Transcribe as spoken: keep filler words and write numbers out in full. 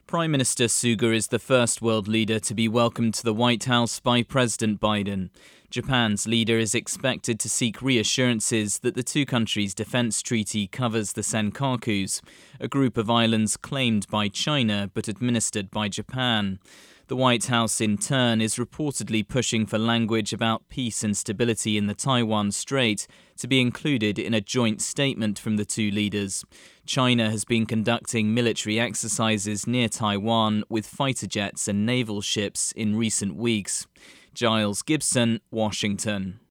Prime Minister Suga is the first world leader to be welcomed to the White House by President Biden. Japan's leader is expected to seek reassurances that the two countries' defense treaty covers the Senkakus, a group of islands claimed by China but administered by Japan. The White House, in turn, is reportedly pushing for language about peace and stability in the Taiwan Strait to be included in a joint statement from the two leaders. China has been conducting military exercises near Taiwan with fighter jets and naval ships in recent weeks. Giles Gibson, Washington.